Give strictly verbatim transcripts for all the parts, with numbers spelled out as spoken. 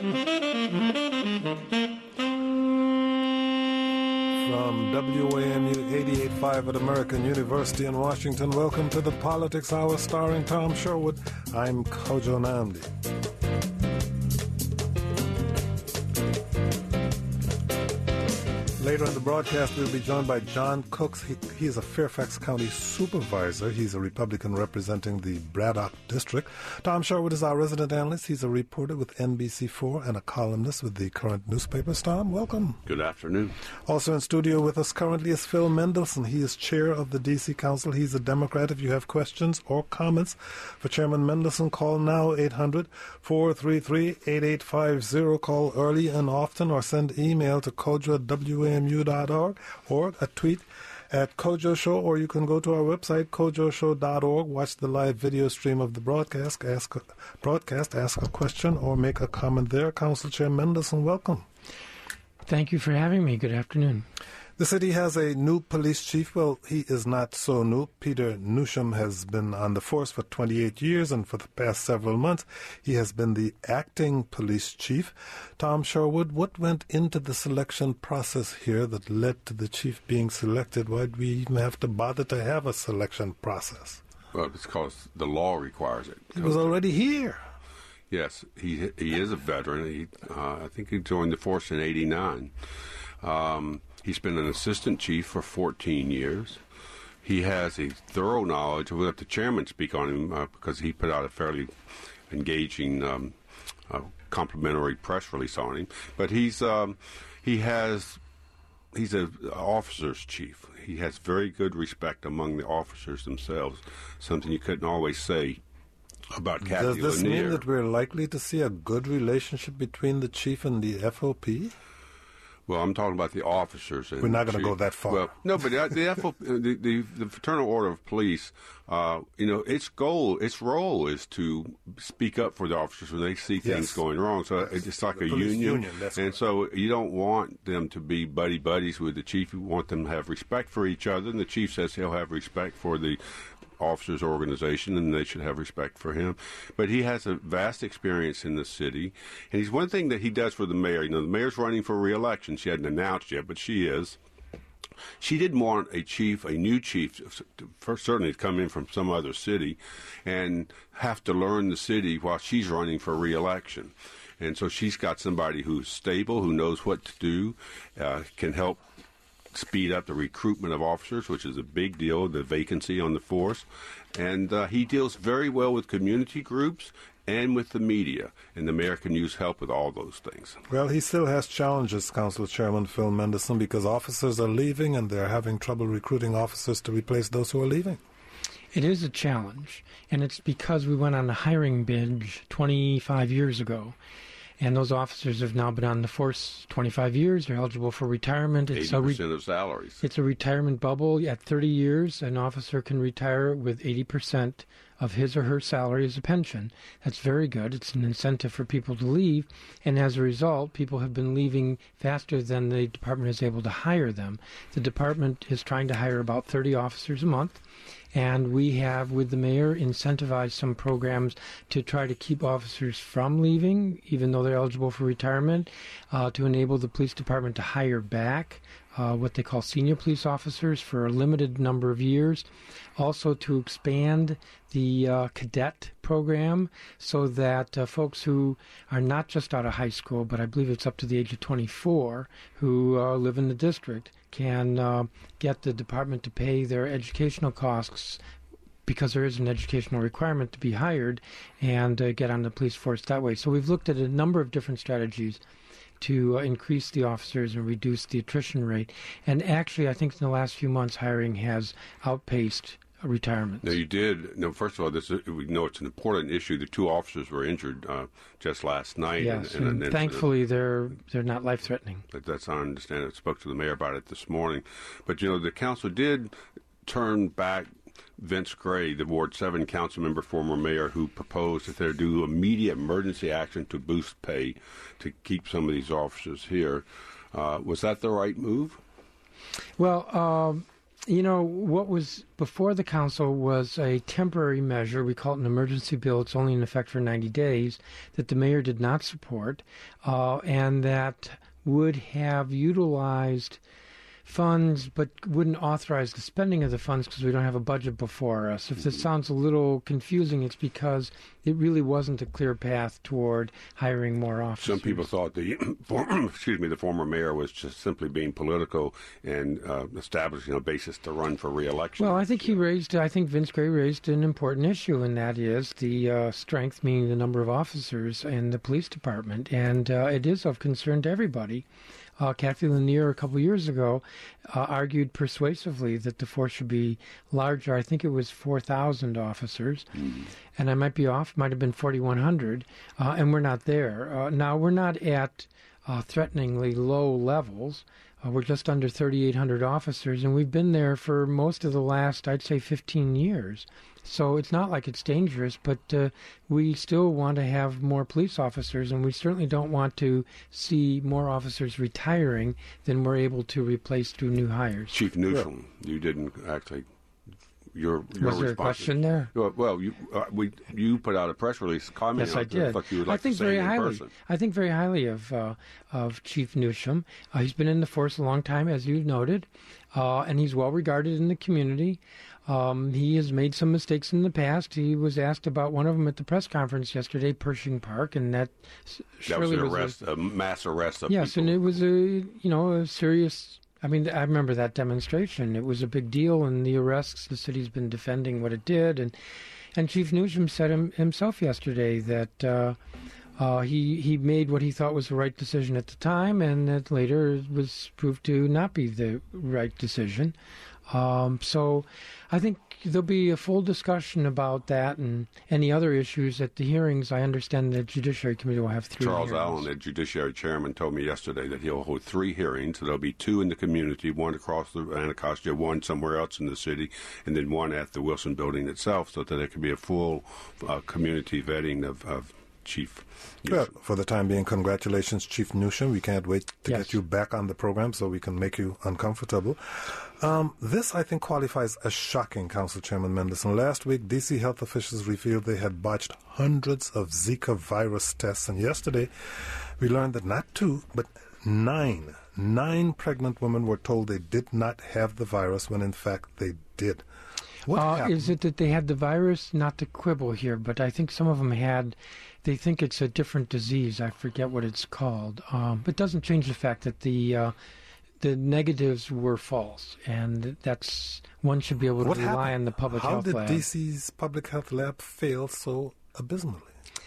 From W A M U eighty-eight point five at American University in Washington, welcome to the Politics Hour starring Tom Sherwood. I'm Kojo Nnamdi. Later in the broadcast, we'll be joined by John Cooks. He, he is a Fairfax County supervisor. He's a Republican representing the Braddock District. Tom Sherwood is our resident analyst. He's a reporter with N B C four and a columnist with the current newspapers. Tom, welcome. Good afternoon. Also in studio with us currently is Phil Mendelson. He is chair of the D C Council. He's a Democrat. If you have questions or comments for Chairman Mendelson, call now eight hundred, four three three, eight eight five zero. Call early and often or send email to kojo at w a m u dot org or a tweet at Kojo Show, or you can go to our website, kojo show dot org, watch the live video stream of the broadcast, ask a, broadcast, ask a question, or make a comment there. Council Chair Mendelson, welcome. Thank you for having me. Good afternoon. The city has a new police chief. Well, he is not so new. Peter Newsham has been on the force for twenty-eight years, and for the past several months, he has been the acting police chief. Tom Sherwood, what went into the selection process here that led to the chief being selected? Why did we even have to bother to have a selection process? Well, it's because the law requires it. He was already here. Yes, he he is a veteran. He, uh, I think he joined the force in eighty-nine. Um, he's been an assistant chief for fourteen years. He has a thorough knowledge. We'll let the chairman speak on him uh, because he put out a fairly engaging um, uh, complimentary press release on him. But he's um, he has he's an officer's chief. He has very good respect among the officers themselves, something you couldn't always say about Kathy Does this Lanier. mean that we're likely to see a good relationship between the chief and the F O P? Well, I'm talking about the officers. And We're not going to chief. go that far. Well, no, but the, the, F O P, the, the the Fraternal Order of Police, uh, you know, its goal, its role is to speak up for the officers when they see things Yes. going wrong. So it's just like The a police union, union, that's and correct. so you don't want them to be buddy buddies with the chief. You want them to have respect for each other, and the chief says he'll have respect for the officers' organization, and they should have respect for him. But he has a vast experience in the city, and he's one thing that he does for the mayor. You know, the mayor's running for re-election. She hadn't announced yet, but she is. She didn't want a chief, a new chief, first certainly to come in from some other city and have to learn the city while she's running for re-election. And so she's got somebody who's stable, who knows what to do, uh, can help speed up the recruitment of officers, which is a big deal, the vacancy on the force. And uh, he deals very well with community groups and with the media, and the mayor can use help with all those things. Well, he still has challenges, Council Chairman Phil Mendelson, because officers are leaving and they're having trouble recruiting officers to replace those who are leaving. It is a challenge, and it's because we went on a hiring binge twenty-five years ago. And those officers have now been on the force twenty-five years. They're eligible for retirement. It's eighty percent a re- of salaries. It's a retirement bubble. At thirty years, an officer can retire with eighty percent of his or her salary as a pension. That's very good. It's an incentive for people to leave. And as a result, people have been leaving faster than the department is able to hire them. The department is trying to hire about thirty officers a month. And we have, with the mayor, incentivized some programs to try to keep officers from leaving, even though they're eligible for retirement, uh, to enable the police department to hire back uh, what they call senior police officers for a limited number of years. Also to expand the uh, cadet program so that uh, folks who are not just out of high school, but I believe it's up to the age of twenty-four, who uh, live in the district, can uh, get the department to pay their educational costs because there is an educational requirement to be hired and uh, get on the police force that way. So we've looked at a number of different strategies to uh, increase the officers and reduce the attrition rate. And actually, I think in the last few months, hiring has outpaced retirement. Now, you did. No, first of all, this is, we know it's an important issue. The two officers were injured uh, just last night. Yes, in, in and an thankfully they're they're not life-threatening. That, that's how I understand it. I spoke to the mayor about it this morning. But, you know, the council did turn back Vince Gray, the Ward seven council member, former mayor, who proposed that they do immediate emergency action to boost pay to keep some of these officers here. Uh, was that the right move? Well, um, You know, what was before the council was a temporary measure. We call it an emergency bill. It's only in effect for ninety days, that the mayor did not support, uh, and that would have utilized funds but wouldn't authorize the spending of the funds because we don't have a budget before us. If this sounds a little confusing, it's because it really wasn't a clear path toward hiring more officers. Some people thought the excuse me the former mayor was just simply being political and uh, establishing a basis to run for re-election. Well, I think he raised, I think Vince Gray raised an important issue, and that is the uh, strength, meaning the number of officers in the police department, and uh, it is of concern to everybody. Uh, Kathy Lanier, a couple years ago, uh, argued persuasively that the force should be larger. I think it was four thousand officers, mm-hmm. and I might be off, might have been forty-one hundred, uh, and we're not there. Uh, now, we're not at uh, threateningly low levels. Uh, we're just under thirty-eight hundred officers, and we've been there for most of the last, I'd say, fifteen years. So it's not like it's dangerous, but uh, we still want to have more police officers, and we certainly don't want to see more officers retiring than we're able to replace through new hires. Chief Newsom, yeah. you didn't actually... Your, your Was there a question there? Well, you uh, we you put out a press release commenting yes, I on did. what you would like I think to say very in highly. person. I think very highly of uh, of Chief Newsom. Uh, he's been in the force a long time, as you noted, uh, and he's well regarded in the community. Um, he has made some mistakes in the past. He was asked about one of them at the press conference yesterday, Pershing Park, and that that surely was an was arrest, a, a mass arrest of yes, people. and it was a you know a serious. I mean, I remember that demonstration. It was a big deal, and the arrests, the city's been defending what it did. And, and Chief Newsom said him, himself yesterday that uh, uh, he, he made what he thought was the right decision at the time, and that later was proved to not be the right decision. Um, so I think there'll be a full discussion about that and any other issues at the hearings. I understand the Judiciary Committee will have three Charles hearings. Allen, the Judiciary Chairman, told me yesterday that he'll hold three hearings. There'll be two in the community, one across the Anacostia, one somewhere else in the city, and then one at the Wilson Building itself, so that there can be a full uh, community vetting of, of Chief Newsom. Well, for the time being, congratulations, Chief Newsom. We can't wait to yes. get you back on the program so we can make you uncomfortable. Um, this, I think, qualifies as shocking, Council Chairman Mendelson. Last week, D C health officials revealed they had botched hundreds of Zika virus tests, and yesterday we learned that not two, but nine, nine pregnant women were told they did not have the virus when, in fact, they did. What uh, happened? Is it that they had the virus? Not to quibble here, but I think some of them had, they think it's a different disease. I forget what it's called. Um, but it doesn't change the fact that the uh, the negatives were false, and that's, one should be able to what rely happened? on the public How health did lab. D C's public health lab fail so abysmally?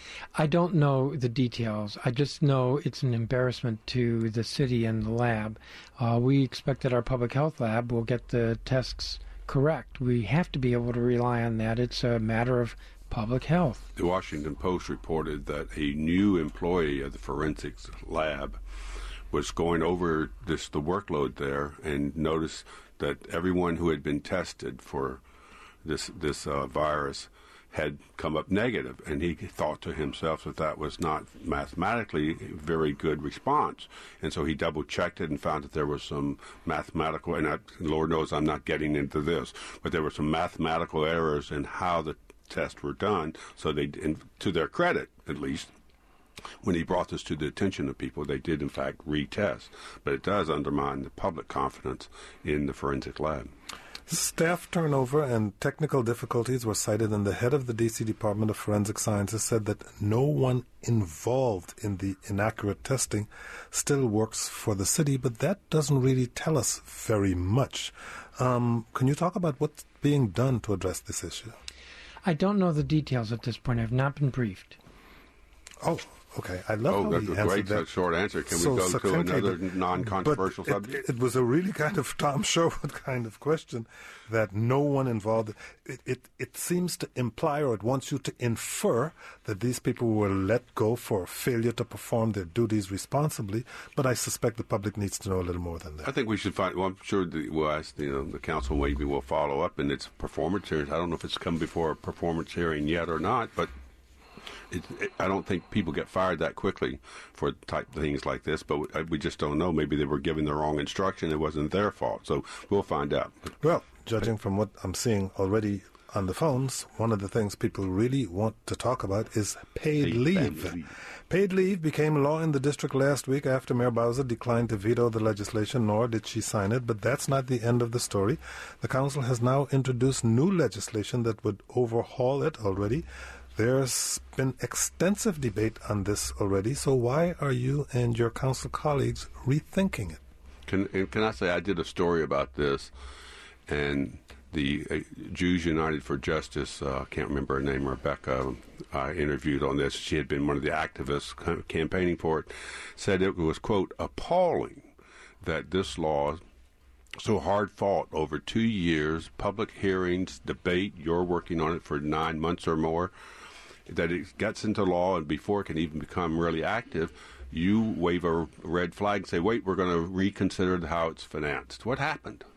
I don't know the details. I just know it's an embarrassment to the city and the lab. Uh, we expect that our public health lab will get the tests correct. We have to be able to rely on that. It's a matter of public health. The Washington Post reported that a new employee of the forensics lab was going over this the workload there and noticed that everyone who had been tested for this this uh, virus had come up negative, and he thought to himself that that was not mathematically a very good response. And so he double-checked it and found that there was some mathematical, and I, Lord knows I'm not getting into this, but there were some mathematical errors in how the tests were done. So they, in, to their credit at least, when he brought this to the attention of people, they did in fact retest. But it does undermine the public confidence in the forensic lab. Staff turnover and technical difficulties were cited, and the head of the D C Department of Forensic Sciences said that no one involved in the inaccurate testing still works for the city, but that doesn't really tell us very much. Um, can you talk about what's being done to address this issue? I don't know the details at this point. I've not been briefed. Oh, okay. I love oh, how that's he a answered great that. short answer. Can so we go to another but, non-controversial but subject? It, it, it was a really kind of Tom Sherwood kind of question that no one involved. It, it, it seems to imply, or it wants you to infer, that these people were let go for failure to perform their duties responsibly, but I suspect the public needs to know a little more than that. I think we should find, well, I'm sure the, we'll ask, you know, the council maybe will follow up in its performance hearings. I don't know if it's come before a performance hearing yet or not, but It, it, I don't think people get fired that quickly for type things like this, but we, we just don't know. Maybe they were given the wrong instruction. It wasn't their fault. So we'll find out. Well, judging from what I'm seeing already on the phones, one of the things people really want to talk about is paid, paid leave. leave. Paid leave became law in the district last week after Mayor Bowser declined to veto the legislation, nor did she sign it. But that's not the end of the story. The council has now introduced new legislation that would overhaul it already. There's been extensive debate on this already. So why are you and your council colleagues rethinking it? Can, can I say I did a story about this, and the uh, Jews United for Justice, I uh, can't remember her name, Rebecca, I interviewed on this. She had been one of the activists campaigning for it, said it was, quote, appalling that this law, so hard fought over two years, public hearings, debate, you're working on it for nine months or more, that it gets into law, and before it can even become really active, you wave a red flag and say, wait, we're going to reconsider how it's financed. What happened?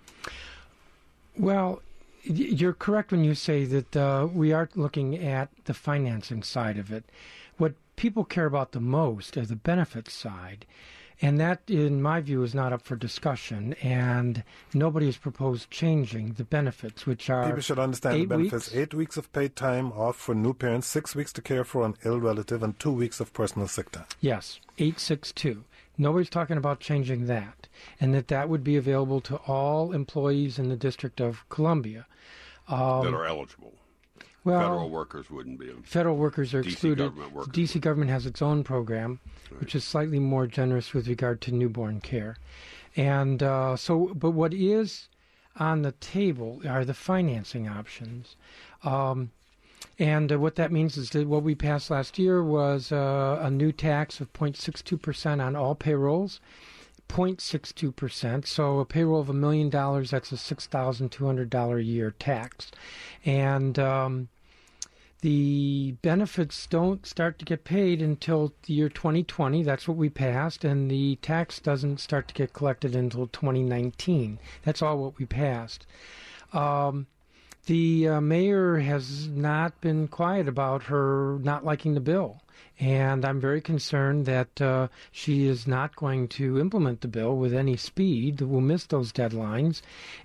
Well, you're correct when you say that uh, we are looking at the financing side of it. What people care about the most is the benefits side, and that, in my view, is not up for discussion, and nobody has proposed changing the benefits, which are people should understand the benefits. Weeks. Eight weeks of paid time off for new parents, six weeks to care for an ill relative, and two weeks of personal sick time. Yes, eight six two. Nobody's talking about changing that, and that that would be available to all employees in the District of Columbia. Um, that are eligible. Well, federal workers wouldn't be. Federal workers are D C excluded. Government workers. The D C government has its own program, right, which is slightly more generous with regard to newborn care. And uh, so, but what is on the table are the financing options. Um, And uh, what that means is that what we passed last year was uh, a new tax of zero point six two percent on all payrolls, zero point six two percent. So a payroll of a million dollars, that's a six thousand two hundred dollars a year tax. And um, the benefits don't start to get paid until the year twenty twenty. That's what we passed. And the tax doesn't start to get collected until twenty nineteen. That's all what we passed. Um, The uh, mayor has not been quiet about her not liking the bill, and I'm very concerned that uh, she is not going to implement the bill with any speed. We'll miss those deadlines,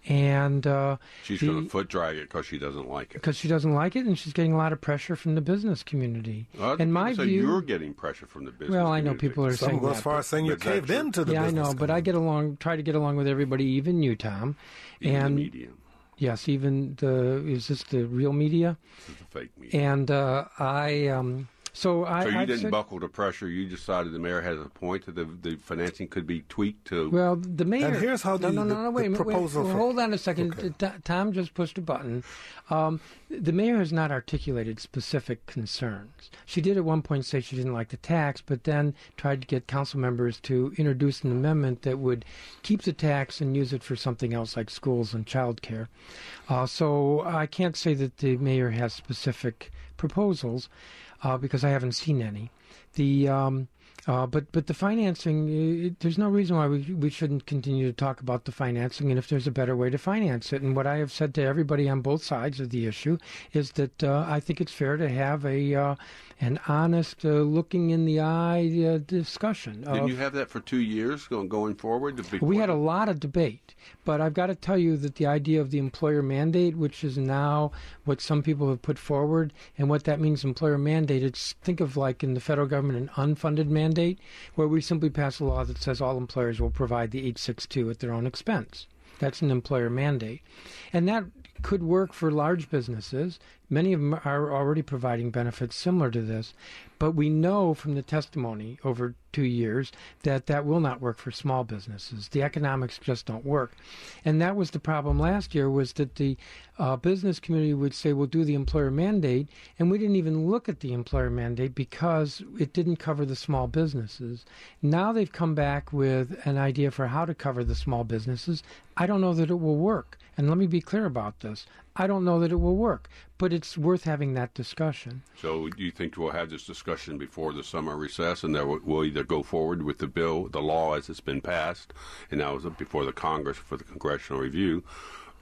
and uh, she's going to foot drag it because she doesn't like it. Because she doesn't like it, and she's getting a lot of pressure from the business community. Well, in my so view, you're getting pressure from the business. Well, I community. know people are Some saying go that. as far as saying you caved into the yeah, business. I know, but I get along, try to get along with everybody, even you, Tom, even and the media. Yes, even the is this the real media? This is the fake media. And uh, I, um, so I. So you I've didn't said, buckle to pressure. You decided the mayor has a point that the, the financing could be tweaked to. Well, the mayor. And here's how the, no, no, no, no, wait, the wait, proposal. wait, for, hold on a second. Okay. T- Tom just pushed a button. Um, the mayor has not articulated specific concerns. She did at one point say she didn't like the tax, but then tried to get council members to introduce an amendment that would keep the tax and use it for something else like schools and child care. Uh, so I can't say that the mayor has specific proposals uh, because I haven't seen any. The um, uh, but but the financing, it, there's no reason why we we shouldn't continue to talk about the financing, and if there's a better way to finance it. And what I have said to everybody on both sides of the issue is that uh, I think it's fair to have a uh, an honest, uh, looking in the eye uh, discussion. Didn't of, you have that for two years going going forward? We had a lot of debate, but I've got to tell you that the idea of the employer mandate, which is now what some people have put forward, and what that means, employer mandate, it's think of like in the federal government an unfunded mandate, where we simply pass a law that says all employers will provide the eight sixty-two at their own expense. That's an employer mandate. And that could work for large businesses. Many of them are already providing benefits similar to this. But we know from the testimony over two years that that will not work for small businesses. The economics just don't work. And that was the problem last year, was that the uh, business community would say, we'll do the employer mandate, and we didn't even look at the employer mandate because it didn't cover the small businesses. Now they've come back with an idea for how to cover the small businesses. I don't know that it will work. And let me be clear about this. I don't know that it will work, but it's worth having that discussion. So do you think we'll have this discussion before the summer recess, and that we'll either go forward with the bill, the law as it's been passed, and now it's before the Congress for the congressional review,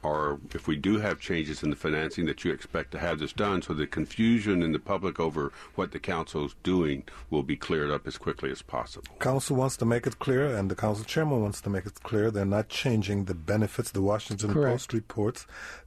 or if we do have changes in the financing, that you expect to have this done, so the confusion in the public over what the council is doing will be cleared up as quickly as possible. Council wants to make it clear, and the council chairman wants to make it clear, they're not changing the benefits. The Washington Correct. Post reports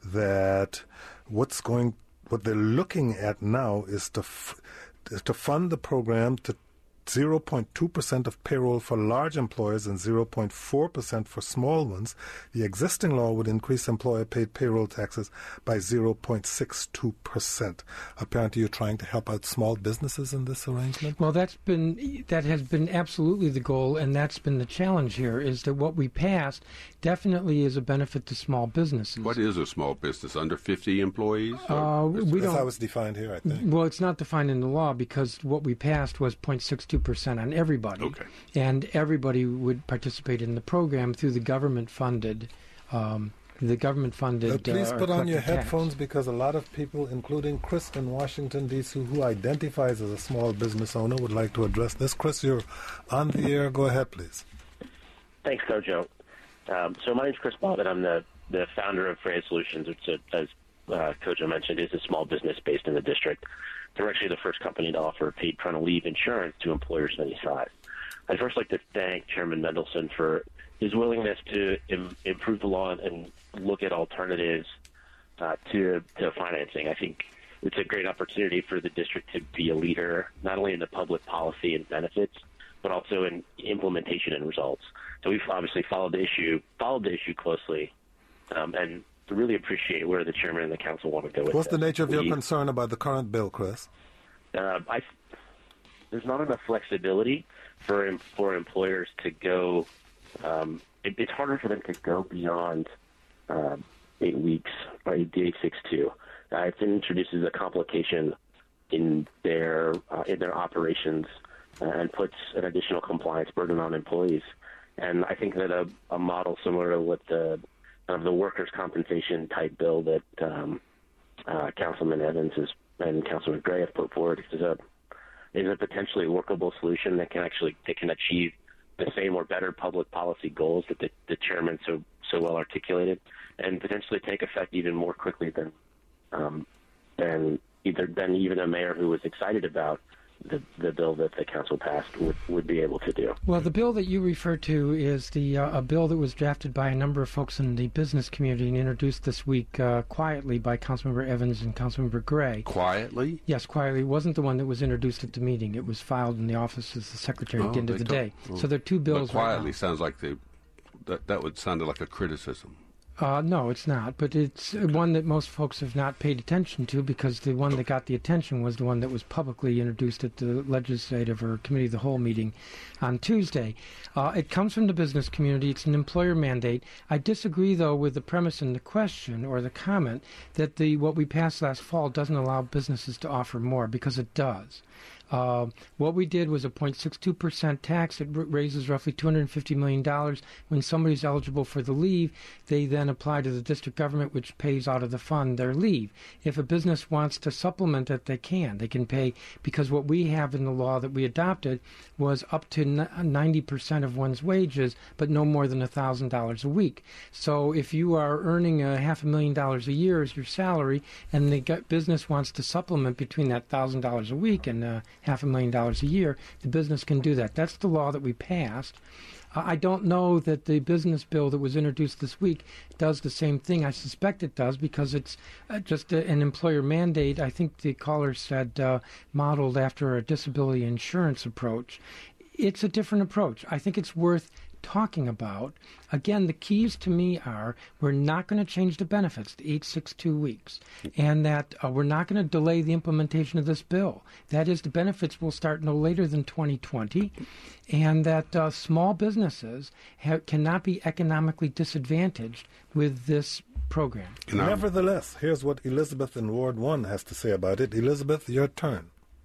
that what's going, what they're looking at now is to f- to fund the program to zero point two percent of payroll for large employers and zero point four percent for small ones. The existing law would increase employer-paid payroll taxes by zero point six two percent. Apparently you're trying to help out small businesses in this arrangement? Well, that's been that has been absolutely the goal, and that's been the challenge here, is that what we passed definitely is a benefit to small businesses. What is a small business? Under fifty employees? Uh, we That's don't, how it's defined here, I think. Well, it's not defined in the law, because what we passed was zero point six two percent on everybody. Okay. And everybody would participate in the program through the government-funded um, the government-funded Uh, please uh, put on your collective tax. headphones, because a lot of people, including Chris in Washington, D C, who identifies as a small business owner, would like to address this. Chris, you're on the air. Go ahead, please. Thanks, Kojo. Um, so my name is Chris Bobbitt. I'm the, the founder of Freya Solutions, which, uh, as uh, Kojo mentioned, is a small business based in the district. They're actually the first company to offer paid parental leave insurance to employers of any size. I'd first like to thank Chairman Mendelson for his willingness to im- improve the law and look at alternatives uh, to, to financing. I think it's a great opportunity for the district to be a leader, not only in the public policy and benefits, but also in implementation and results. So we've obviously followed the issue, followed the issue closely, um, and really appreciate where the chairman and the council want to go with What's the this. nature of we, your concern about the current bill, Chris? Uh, I, there's not enough flexibility for for employers to go. Um, it, it's harder for them to go beyond uh, eight weeks or eight six two. Uh, it introduces a complication in their uh, in their operations uh, and puts an additional compliance burden on employees. And I think that a, a model similar to what the of the workers' compensation type bill that um, uh, Councilman Evans is, and Councilman Gray have put forward is a is a potentially workable solution that can actually that can achieve the same or better public policy goals that the, the chairman so so well articulated, and potentially take effect even more quickly than um, than either than even a mayor who was excited about the the bill that the council passed would, would be able to do. Well, the bill that you refer to is the uh, a bill that was drafted by a number of folks in the business community and introduced this week uh, quietly by Councilmember Evans and Councilmember Gray. Quietly? Yes, quietly. It wasn't the one that was introduced at the meeting. It was filed in the office as the secretary Oh, at the end of they the took- day. oh. So there are two bills But quietly right sounds like they, that, that would sound like a criticism. now. Uh, no, it's not. But it's one that most folks have not paid attention to, because the one that got the attention was the one that was publicly introduced at the legislative or committee of the whole meeting on Tuesday. Uh, it comes from the business community. It's an employer mandate. I disagree, though, with the premise in the question or the comment that the what we passed last fall doesn't allow businesses to offer more, because it does. Uh, what we did was a zero point six two percent tax. It r- raises roughly two hundred fifty million dollars. When somebody's eligible for the leave, they then apply to the district government, which pays out of the fund their leave. If a business wants to supplement it, they can. They can pay, because what we have in the law that we adopted was up to ninety percent of one's wages, but no more than one thousand dollars a week. So if you are earning a half a million dollars a year as your salary, and the g- business wants to supplement between that one thousand dollars a week and uh, half a million dollars a year, the business can do that. That's the law that we passed. Uh, I don't know that the business bill that was introduced this week does the same thing. I suspect it does, because it's uh, just a, an employer mandate. I think the caller said uh, modeled after a disability insurance approach. It's a different approach. I think it's worth talking about. Again, the keys to me are we're not going to change the benefits to eight six two weeks, and that uh, we're not going to delay the implementation of this bill. That is, the benefits will start no later than twenty twenty, and that uh, small businesses ha- cannot be economically disadvantaged with this program. Can I- Nevertheless, here's what Elizabeth in Ward one has to say about it. Elizabeth, your turn.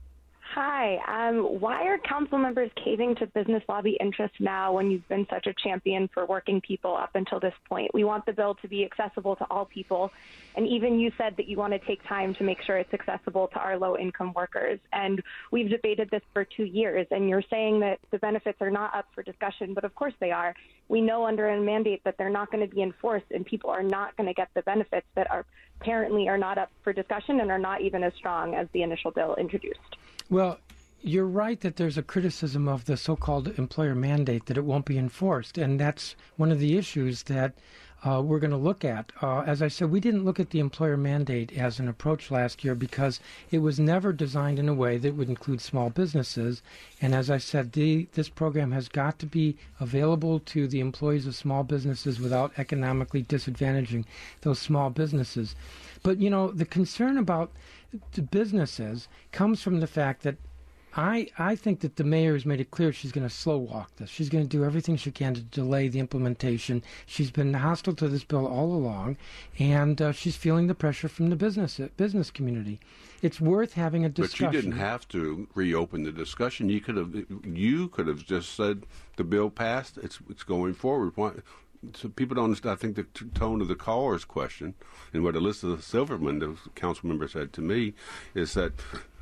Hi. Um, why are council members caving to business lobby interests now when you've been such a champion for working people up until this point? We want the bill to be accessible to all people. And even you said that you want to take time to make sure it's accessible to our low-income workers. And we've debated this for two years. And you're saying that the benefits are not up for discussion, but of course they are. We know under a mandate that they're not going to be enforced and people are not going to get the benefits that are apparently are not up for discussion and are not even as strong as the initial bill introduced. Well, you're right that there's a criticism of the so-called employer mandate that it won't be enforced, and that's one of the issues that uh, we're going to look at. Uh, as I said, we didn't look at the employer mandate as an approach last year because it was never designed in a way that would include small businesses, and as I said, the, this program has got to be available to the employees of small businesses without economically disadvantaging those small businesses. But, you know, the concern about the businesses comes from the fact that I, I think that the mayor has made it clear she's going to slow walk this. She's going to do everything she can to delay the implementation. She's been hostile to this bill all along, and uh, she's feeling the pressure from the business business community. It's worth having a discussion. But you didn't have to reopen the discussion. You could have you could have just said the bill passed. It's it's going forward. Why? So people don't understand. I think the t- tone of the caller's question and what Elizabeth Silverman, the council member, said to me is that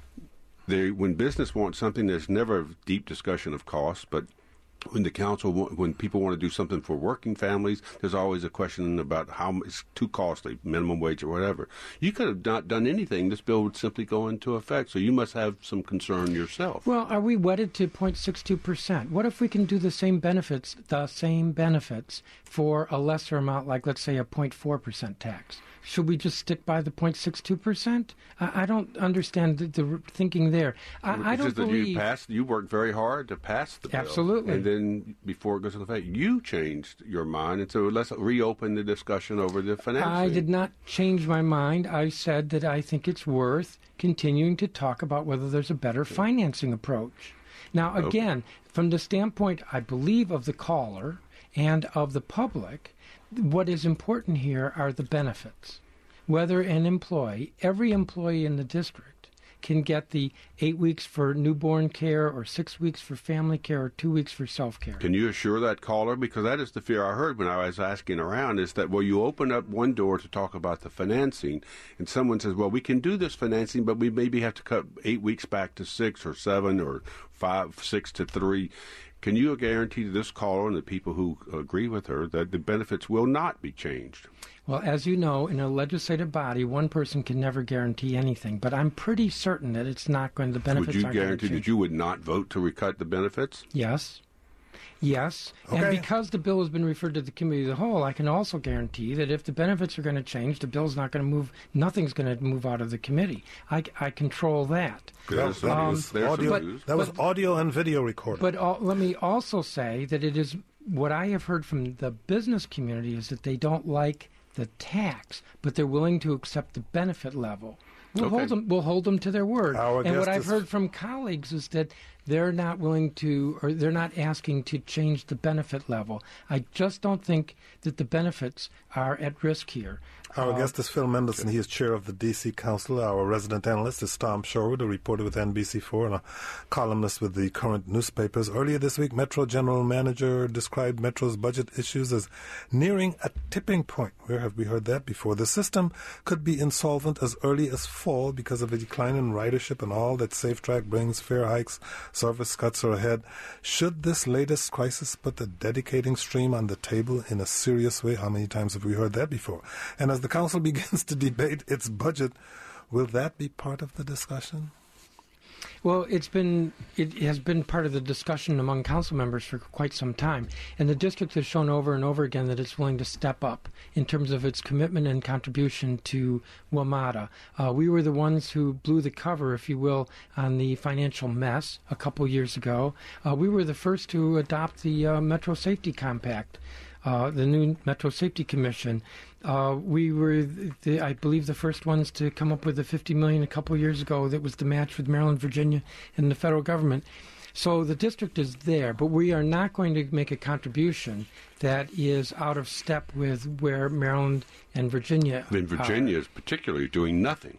they, when business wants something, there's never a deep discussion of costs, but when the council, when people want to do something for working families, there's always a question about how it's too costly, minimum wage or whatever. You could have not done anything. This bill would simply go into effect. So you must have some concern yourself. Well, are we wedded to zero point six two percent? What if we can do the same benefits, the same benefits for a lesser amount, like let's say a zero point four percent tax? Should we just stick by the zero point six two percent? I, I don't understand the, the thinking there. I, I don't believe... You, passed, you worked very hard to pass the bill. Absolutely. And then before it goes into effect, you changed your mind. And so let's reopen the discussion over the financing. I did not change my mind. I said that I think it's worth continuing to talk about whether there's a better financing approach. Now, again, okay. From the standpoint, I believe, of the caller and of the public, what is important here are the benefits. Whether an employee, every employee in the district, can get the eight weeks for newborn care or six weeks for family care or two weeks for self-care. Can you assure that caller? Because that is the fear I heard when I was asking around, is that, well, you open up one door to talk about the financing, and someone says, well, we can do this financing, but we maybe have to cut eight weeks back to six or seven or five, six to three. Can you guarantee to this caller and the people who agree with her that the benefits will not be changed? Well, as you know, in a legislative body, one person can never guarantee anything, but I'm pretty certain that it's not going to, the benefits Would you aren't going to guarantee change. that you would not vote to recut the benefits? Yes. Yes, okay. And because the bill has been referred to the committee of the whole, I can also guarantee that if the benefits are going to change, the bill's not going to move, nothing's going to move out of the committee. I, I control that. There's that, um, was, there's audio, news. that was but, audio and video recorded. But uh, let me also say that it is, what I have heard from the business community is that they don't like the tax, but they're willing to accept the benefit level. We'll okay. hold them. We'll hold them to their word. Our and what I've is... heard from colleagues is that they're not willing to, or they're not asking to change the benefit level. I just don't think that the benefits are at risk here. Our uh, guest is Phil Mendelson. He is chair of the D C Council. Our resident analyst is Tom Sherwood, a reporter with N B C four and a columnist with the current newspapers. Earlier this week, Metro General Manager described Metro's budget issues as nearing a tipping point. Where have we heard that before? The system could be insolvent as early as fall because of a decline in ridership and all that SafeTrack brings. Fare hikes, service cuts are ahead. Should this latest crisis put the dedicating stream on the table in a serious way? How many times have we heard that before? And as the council begins to debate its budget, will that be part of the discussion? Well, it's been it has been part of the discussion among council members for quite some time, and the district has shown over and over again that it's willing to step up in terms of its commitment and contribution to WMATA. Uh, we were the ones who blew the cover, if you will, on the financial mess a couple years ago. Uh, we were the first to adopt the uh, Metro Safety Compact. Uh, the new Metro Safety Commission. Uh, we were, the, I believe, the first ones to come up with the fifty million dollars a couple of years ago that was the match with Maryland, Virginia, and the federal government. So the district is there, but we are not going to make a contribution that is out of step with where Maryland and Virginia And Virginia are. is particularly doing nothing.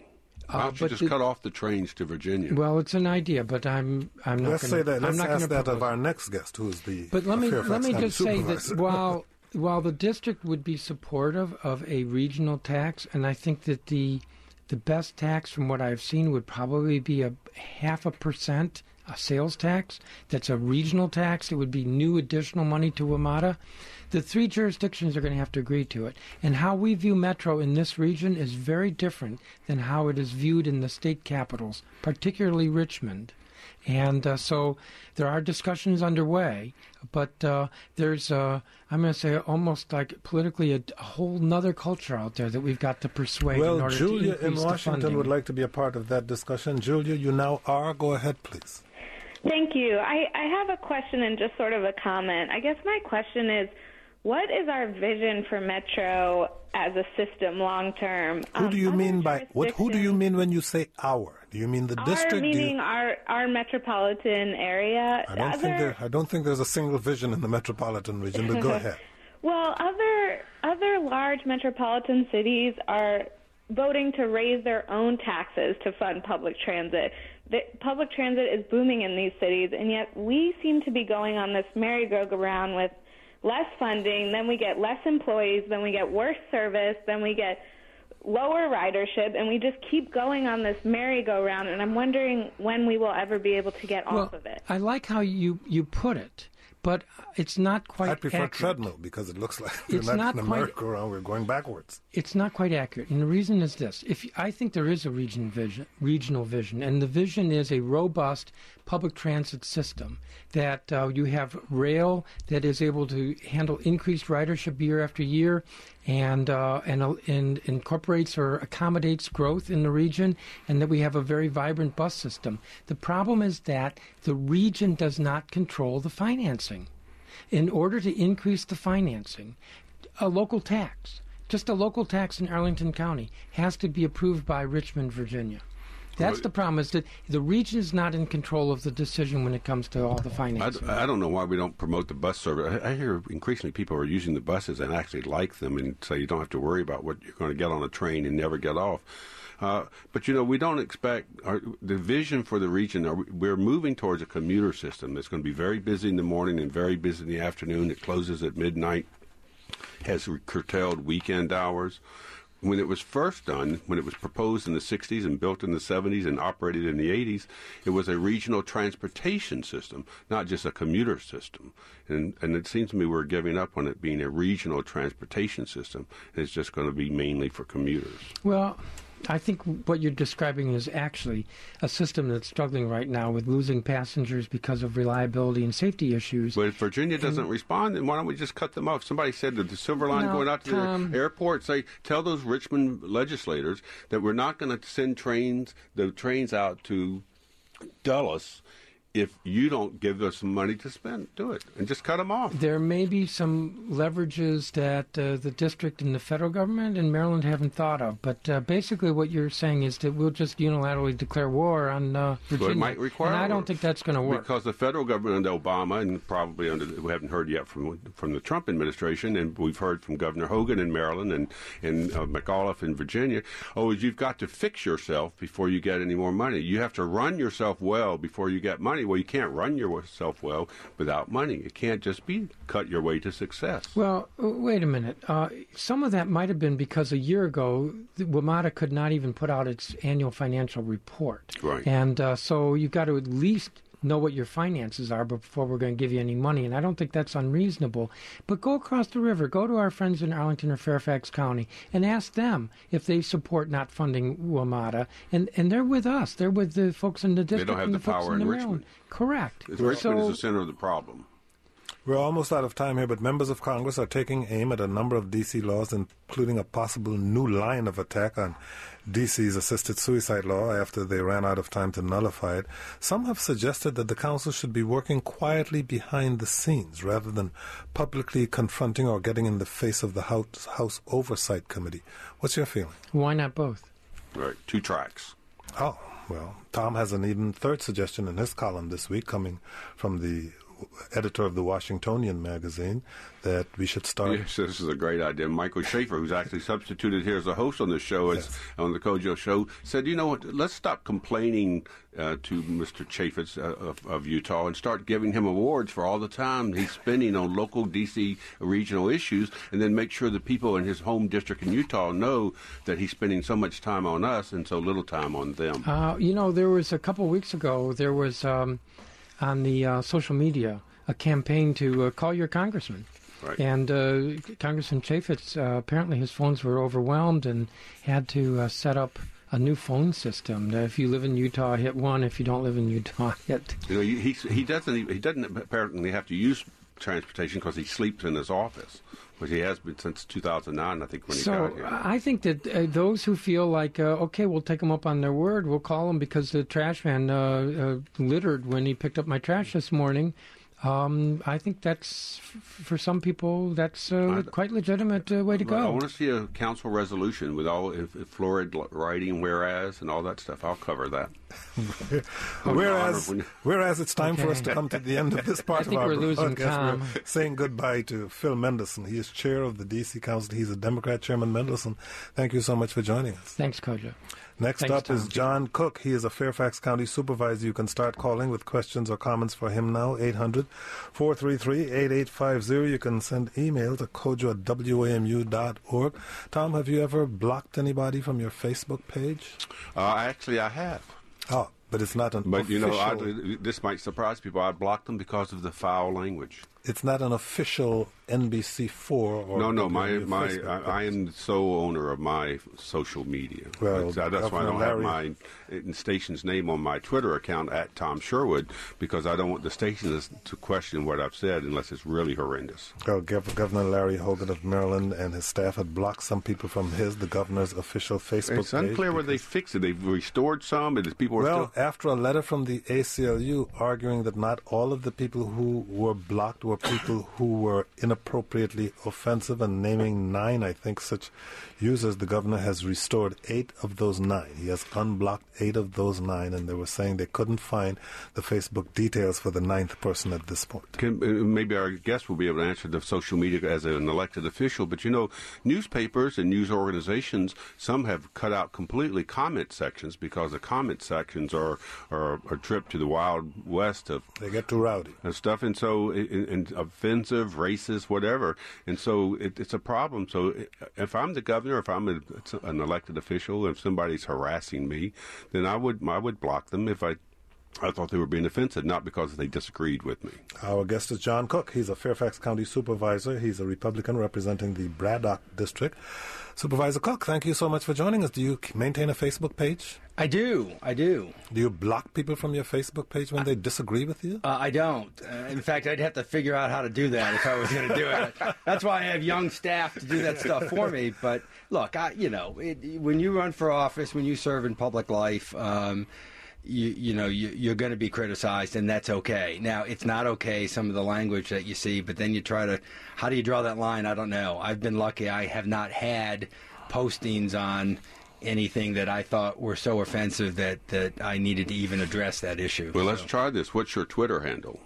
Why don't you but just the- cut off the trains to Virginia? Well, it's an idea, but I'm I'm not Let's gonna, say that. I'm Let's not ask gonna that of propose our it. next guest, who is the But let me Fairfax let me County just say that supervisor. while while the district would be supportive of a regional tax, and I think that the the best tax from what I've seen would probably be a half a percent, a sales tax. That's a regional tax. It would be new additional money to WMATA. The three jurisdictions are going to have to agree to it. And how we view Metro in this region is very different than how it is viewed in the state capitals, particularly Richmond. And uh, so there are discussions underway, but uh, there's, uh, I'm going to say, almost like politically a, a whole nother culture out there that we've got to persuade in Well, order Julia to in increase the Washington funding. would like to be a part of that discussion. Julia, you now are. Go ahead, please. Thank you. I, I have a question and just sort of a comment. I guess my question is, what is our vision for Metro as a system long term? Who do you mean by what? Who do you mean when you say our? Do you mean the district? Our Do you- meaning our our metropolitan area. I don't Other, think there. I don't think there's a single vision in the metropolitan region. But go ahead. Well, other other large metropolitan cities are voting to raise their own taxes to fund public transit. The, public transit is booming in these cities, and yet we seem to be going on this merry-go-round with less funding, then we get less employees, then we get worse service, then we get lower ridership, and we just keep going on this merry-go-round, and I'm wondering when we will ever be able to get well, off of it. I like how you, you put it, but it's not quite I prefer accurate. treadmill because it looks like we're It's not, not in a quite- merry-go-round. We're going backwards. It's not quite accurate, and the reason is this: if I think there is a region vision, regional vision, and the vision is a robust public transit system that uh, you have rail that is able to handle increased ridership year after year, and uh, and uh, and incorporates or accommodates growth in the region, and that we have a very vibrant bus system. The problem is that the region does not control the financing. In order to increase the financing, a local tax, just a local tax in Arlington County, has to be approved by Richmond, Virginia. That's Well, the problem, is that the region is not in control of the decision when it comes to all the I, financing. I don't know why we don't promote the bus service. I, I hear increasingly people are using the buses and actually like them, and so you don't have to worry about what you're going to get on a train and never get off. Uh, but, you know, we don't expect our, the vision for the region. Are, we're moving towards a commuter system that's going to be very busy in the morning and very busy in the afternoon. It closes at midnight, has curtailed weekend hours. When it was first done, when it was proposed in the sixties and built in the seventies and operated in the eighties, it was a regional transportation system, not just a commuter system. And, and it seems to me we're giving up on it being a regional transportation system. It's just going to be mainly for commuters. Well, I think what you're describing is actually a system that's struggling right now with losing passengers because of reliability and safety issues. But if Virginia doesn't respond, then why don't we just cut them off? Somebody said that the Silver Line No, going out to Tom. the airport, say, tell those Richmond legislators that we're not going to send trains, the trains out to Dulles if you don't give us some money to spend. Do it, and just cut them off. There may be some leverages that uh, the district and the federal government and Maryland haven't thought of. But uh, basically what you're saying is that we'll just unilaterally declare war on uh, Virginia. Well, it might require and I don't war. think that's going to work. Because the federal government under Obama, and probably under, we haven't heard yet from from the Trump administration, and we've heard from Governor Hogan in Maryland and, and uh, McAuliffe in Virginia, oh, is you've got to fix yourself before you get any more money. You have to run yourself well before you get money. Well, you can't run yourself well without money. It can't just be cut your way to success. Well, uh, wait a minute. Uh, some of that might have been because a year ago, the WMATA could not even put out its annual financial report. Right. And uh, so you've got to at least know what your finances are before we're going to give you any money. And I don't think that's unreasonable. But go across the river, go to our friends in Arlington or Fairfax County, and ask them if they support not funding WMATA. And and they're with us. They're with the folks in the district. don't have and the folks power in in the Richmond. Maryland. Correct. Richmond so, is the center of the problem. We're almost out of time here, but members of Congress are taking aim at a number of D C laws, including a possible new line of attack on D C's assisted suicide law after they ran out of time to nullify it. Some have suggested that the council should be working quietly behind the scenes rather than publicly confronting or getting in the face of the House, House Oversight Committee. What's your feeling? why not both? Right, two tracks. Oh, well, Tom has an even third suggestion in his column this week coming from the editor of the Washingtonian magazine, that we should start. Yes, this is a great idea. Michael Schaefer, who's actually substituted here as a host on the show, yes. as, on the Kojo show, said, you know what, let's stop complaining uh, to Mister Chaffetz uh, of, of Utah and start giving him awards for all the time he's spending on local D C regional issues, and then make sure the people in his home district in Utah know that he's spending so much time on us and so little time on them. Uh, you know, there was a couple of weeks ago, there was um, on the uh, social media a campaign to uh, call your congressman. Right. And uh, Congressman Chaffetz, uh, apparently his phones were overwhelmed and had to uh, set up a new phone system. That if you live in Utah, hit one. If you don't live in Utah, hit. You know, he he doesn't he doesn't apparently have to use transportation because he sleeps in his office, which he has been since two thousand nine, I think, when so he got here. I think that uh, those who feel like, uh, okay, we'll take them up on their word, we'll call them because the trash man uh, uh, littered when he picked up my trash this morning. Um, I think that's, f- for some people, that's a quite legitimate uh, way to go. I want to see a council resolution with all if, if fluoride writing, whereas, and all that stuff. I'll cover that. whereas, whereas it's time okay. for us to come to the end of this part I think of our we're losing broadcast. Tom. We're saying goodbye to Phil Mendelson. He is chair of the D C Council. He's a Democrat. Chairman Mendelson, thank you so much for joining us. Thanks, Kojo. Next Thanks, up Tom. is John Cook. He is a Fairfax County supervisor. You can start calling with questions or comments for him now, eight hundred, four three three, eight eight five zero. You can send email to kojo at w a m u dot org. Tom, have you ever blocked anybody from your Facebook page? Uh, actually, I have. Oh, but it's not an But, official... you know, I, this might surprise people. I blocked them because of the foul language. It's not an official N B C four or... No, no, my, my, Facebook I, I am the sole owner of my social media. Well, that's that's why I don't Larry... have my station's name on my Twitter account at Tom Sherwood, because I don't want the station to question what I've said unless it's really horrendous. Well, Gov- Governor Larry Hogan of Maryland and his staff had blocked some people from his, the governor's official Facebook page. It's unclear whether they fixed it. They've restored some, and people are well, still... after a letter from the A C L U arguing that not all of the people who were blocked were people who were inappropriately offensive, and naming nine, I think, such users, the governor has restored eight of those nine. He has unblocked eight of those nine, and they were saying they couldn't find the Facebook details for the ninth person at this point. Can, uh, maybe our guest will be able to answer the social media as an elected official, but you know, newspapers and news organizations, some have cut out completely comment sections because the comment sections are, are a trip to the Wild West of... They get too rowdy. And stuff, and so, and, and offensive, racist, whatever, and so it, it's a problem. So if I'm the governor, if I'm a, an elected official, if somebody's harassing me, then I would I would block them if I I thought they were being offensive, not because they disagreed with me. Our guest is John Cook. He's a Fairfax County supervisor. He's a Republican representing the Braddock District. Supervisor Cook, thank you so much for joining us. Do you maintain a Facebook page? I do. I do. Do you block people from your Facebook page when they disagree with you? Uh, I don't. Uh, in fact, I'd have to figure out how to do that if I was going to do it. That's why I have young staff to do that stuff for me. But look, I, you know, it, when you run for office, when you serve in public life, um, you, you know, you, you're going to be criticized, and that's okay. Now, it's not okay, some of the language that you see, but then you try to, how do you draw that line? I don't know. I've been lucky. I have not had postings on anything that I thought were so offensive that, that I needed to even address that issue. Well, so. Let's try this. What's your Twitter handle?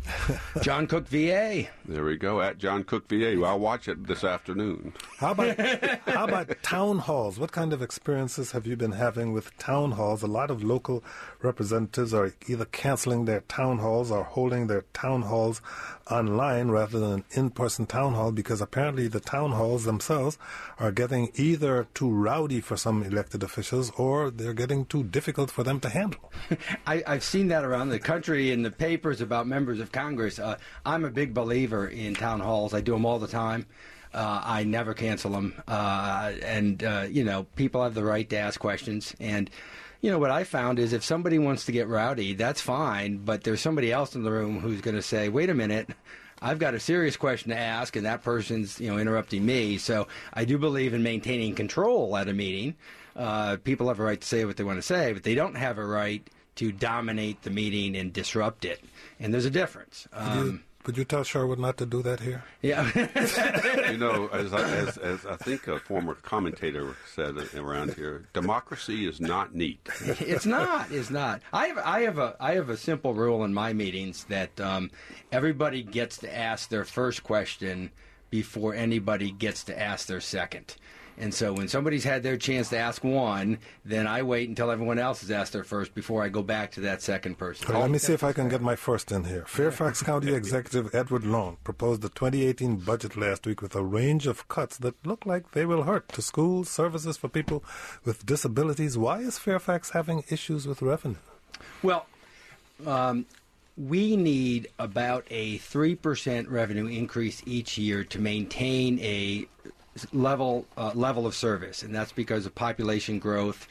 John Cook V A. There we go, at John Cook V A. Well, I'll watch it this afternoon. How about how about town halls? What kind of experiences have you been having with town halls? A lot of local representatives are either canceling their town halls or holding their town halls online rather than an in-person town hall, because apparently the town halls themselves are getting either too rowdy for some elected officials or they're getting too difficult for them to handle. I, I've seen that around the country in the papers about members of Congress. Uh, I'm a big believer in town halls. I do them all the time. Uh, I never cancel them. Uh, and, uh, you know, people have the right to ask questions. And, you know, what I found is if somebody wants to get rowdy, that's fine. But there's somebody else in the room who's going to say, wait a minute, I've got a serious question to ask, and that person's, you know, interrupting me. So I do believe in maintaining control at a meeting. Uh, people have a right to say what they want to say, but they don't have a right to dominate the meeting and disrupt it. And there's a difference. Um, Would you, Could you tell Sherwood not to do that here? Yeah. You know, as I, as, as I think a former commentator said around here, democracy is not neat. It's not. It's not. I have I have a I have a simple rule in my meetings that um, everybody gets to ask their first question before anybody gets to ask their second. And so when somebody's had their chance to ask one, then I wait until everyone else has asked their first before I go back to that second person. Right, let me see if I can get my first in here. Fairfax County Executive Edward Long proposed the twenty eighteen budget last week with a range of cuts that look like they will hurt to schools, services for people with disabilities. Why is Fairfax having issues with revenue? Well, um, we need about a three percent revenue increase each year to maintain a level uh, level of service, and that's because of population growth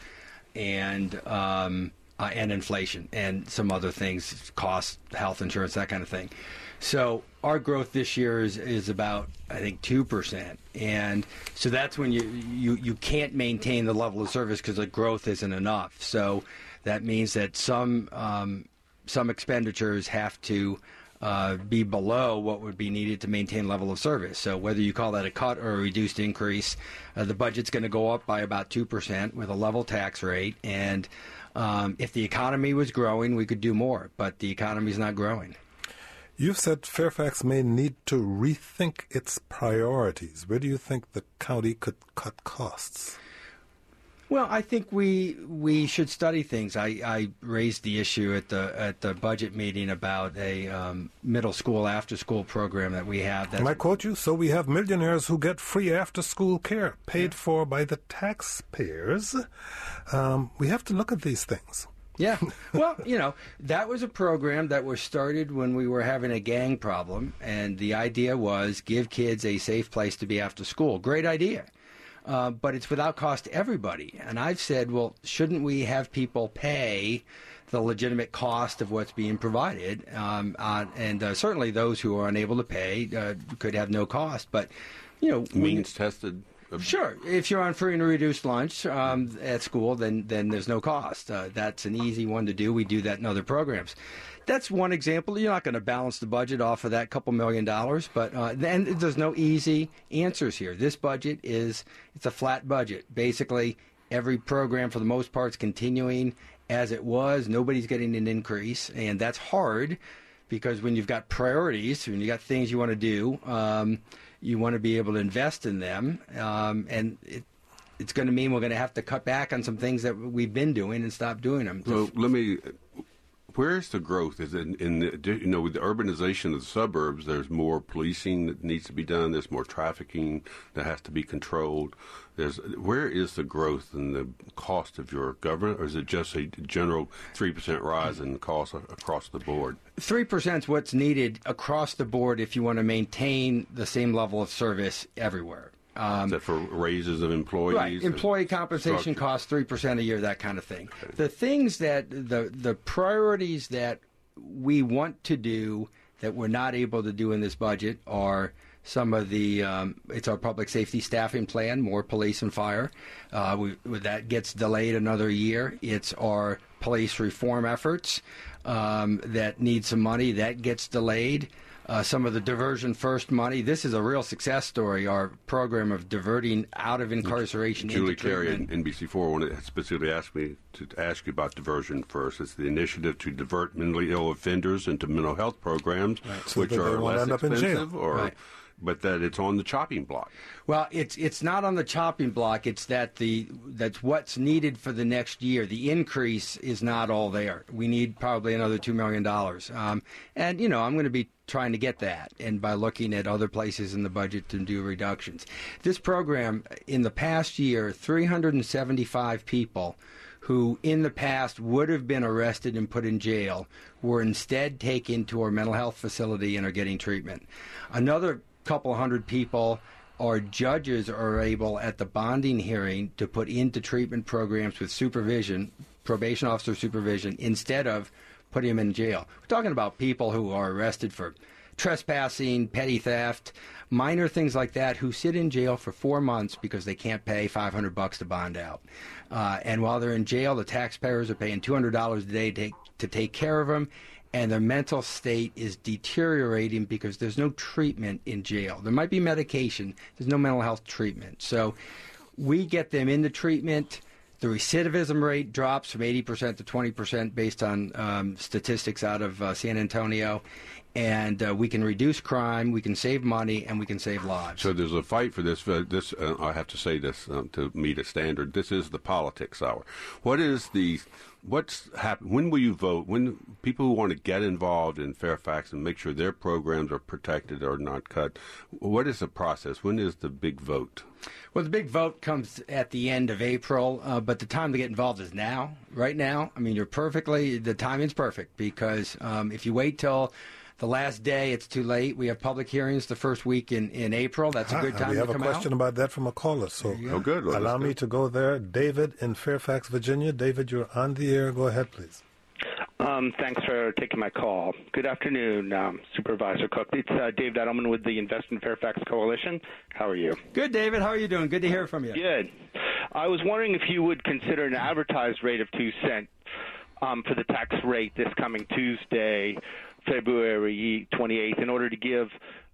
and um, uh, and inflation and some other things, cost, health insurance, that kind of thing. So our growth this year is, is about, I think, two percent, and so that's when you you, you can't maintain the level of service because the growth isn't enough. So that means that some um, some expenditures have to Uh, be below what would be needed to maintain level of service. So whether you call that a cut or a reduced increase, uh, the budget's going to go up by about two percent with a level tax rate. And um, if the economy was growing, we could do more. But the economy's not growing. You've said Fairfax may need to rethink its priorities. Where do you think the county could cut costs? Well, I think we we should study things. I, I raised the issue at the at the budget meeting about a um, middle school after school program that we have. That's Can I quote you? So we have millionaires who get free after school care paid yeah. for by the taxpayers. Um, we have to look at these things. Yeah. Well, you know, that was a program that was started when we were having a gang problem, and the idea was give kids a safe place to be after school. Great idea. Uh, but it's without cost to everybody. And I've said, well, shouldn't we have people pay the legitimate cost of what's being provided? Um, uh, and uh, certainly those who are unable to pay uh, could have no cost. But, you know, means tested. Sure. If you're on free and reduced lunch um, at school, then then there's no cost. Uh, that's an easy one to do. We do that in other programs. That's one example. You're not going to balance the budget off of that couple million dollars, but uh, then there's no easy answers here. This budget is it's a flat budget. Basically, every program for the most part is continuing as it was. Nobody's getting an increase, and that's hard because when you've got priorities, when you've got things you want to do, um, you want to be able to invest in them, um, and it, it's going to mean we're going to have to cut back on some things that we've been doing and stop doing them. So let me. Where's the growth? Is it in the, you know, with the urbanization of the suburbs? There's more policing that needs to be done. There's more trafficking that has to be controlled. There's where is the growth in the cost of your government, or is it just a general three percent rise in the cost across the board? Three percent is what's needed across the board if you want to maintain the same level of service everywhere. Um, is that for raises of employees? Right. Employee compensation structure? Costs three percent a year, that kind of thing. Okay. The things that, the, the priorities that we want to do that we're not able to do in this budget are some of the, um, it's our public safety staffing plan, more police and fire. Uh, we, that gets delayed another year. It's our police reform efforts um, that need some money. That gets delayed. Uh, some of the diversion first money. This is a real success story, our program of diverting out of incarceration Julie into Carey treatment. at N B C four wanted to specifically ask me to ask you about diversion first. It's the initiative to divert mentally ill offenders into mental health programs, right. so which are less expensive, or right. but that it's on the chopping block. Well, it's it's not on the chopping block. It's that the that's what's needed for the next year. The increase is not all there. We need probably another two million dollars. Um, and you know, I'm going to be trying to get that, and by looking at other places in the budget to do reductions. This program, in the past year, three hundred seventy-five people who in the past would have been arrested and put in jail were instead taken to our mental health facility and are getting treatment. Another couple hundred people, our judges are able at the bonding hearing to put into treatment programs with supervision, probation officer supervision, instead of putting them in jail. We're talking about people who are arrested for trespassing, petty theft, minor things like that, who sit in jail for four months because they can't pay five hundred bucks to bond out. Uh, and while they're in jail, the taxpayers are paying two hundred dollars a day to take, to take care of them. and their mental state is deteriorating because there's no treatment in jail. There might be medication. There's no mental health treatment. So we get them into treatment. The recidivism rate drops from eighty percent to twenty percent based on um, statistics out of uh, San Antonio. And uh, we can reduce crime, we can save money, and we can save lives. So there's a fight for this. Uh, this uh, I have to say this um, to meet a standard. This is the politics hour. What is the what's happen? When will you vote? When people who want to get involved in Fairfax and make sure their programs are protected or not cut, what is the process? When is the big vote? Well, the big vote comes at the end of April, uh, but the time to get involved is now, right now. I mean, you're perfectly, the timing's perfect because um, if you wait till the last day, it's too late. We have public hearings the first week in, in April. That's a good time to come out. We have a question about that from a caller. So oh, good. Well, allow me to go there. David in Fairfax, Virginia. David, you're on the air. Go ahead, please. Um, thanks for taking my call. Good afternoon, um, Supervisor Cook. It's uh, Dave Edelman with the Invest in Fairfax Coalition. How are you? Good, David. How are you doing? Good to hear from you. Good. I was wondering if you would consider an advertised rate of two cents um, for the tax rate this coming Tuesday, February twenty-eighth, in order to give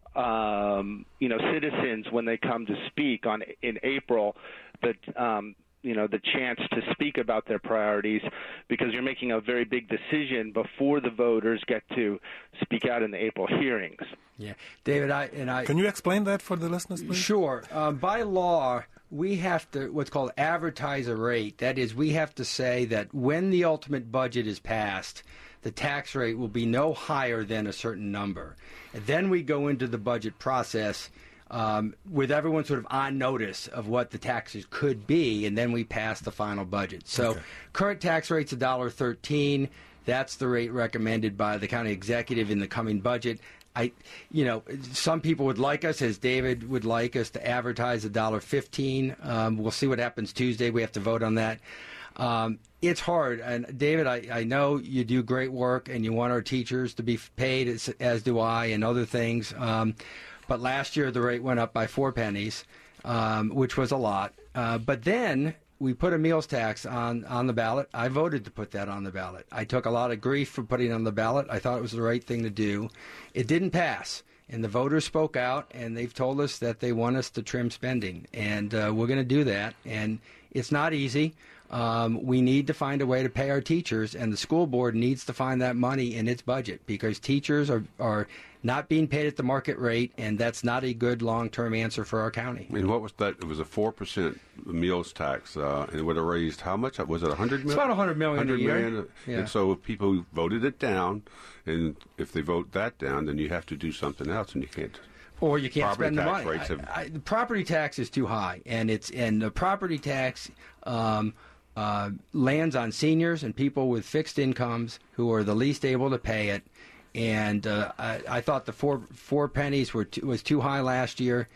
um, you know citizens when they come to speak on in April that um, you know the chance to speak about their priorities, because you're making a very big decision before the voters get to speak out in the April hearings. Yeah, David, I and I can you explain that for the listeners, please? Sure. Uh, by law, we have to what's called advertise a rate. That is, we have to say that when the ultimate budget is passed, the tax rate will be no higher than a certain number. And then we go into the budget process um, with everyone sort of on notice of what the taxes could be, and then we pass the final budget. So okay. Current tax rate's one dollar thirteen. That's the rate recommended by the county executive in the coming budget. I, you know, some people would like us, as David would like us, to advertise one dollar fifteen. Um, we'll see what happens Tuesday. We have to vote on that. Um, it's hard, and David, I, I know you do great work, and you want our teachers to be paid, as, as do I, and other things. Um, but last year the rate went up by four pennies, um, which was a lot. Uh, but then we put a meals tax on, on the ballot. I voted to put that on the ballot. I took a lot of grief for putting it on the ballot. I thought it was the right thing to do. It didn't pass, and the voters spoke out, and they've told us that they want us to trim spending, and uh, we're going to do that. And it's not easy. Um, we need to find a way to pay our teachers, and the school board needs to find that money in its budget, because teachers are, are not being paid at the market rate, and that's not a good long-term answer for our county. And what was that? It was a four percent meals tax, uh, and it would have raised how much? Was it one hundred million? It's about one hundred million dollars a year. Million? Yeah. And so if people voted it down, and if they vote that down, then you have to do something else, and you can't. Or you can't property spend the tax money. Rates have... I, I, the property tax is too high, and it's and the property tax um, uh, lands on seniors and people with fixed incomes who are the least able to pay it. And uh, I, I thought the four four pennies were too, was too high last year,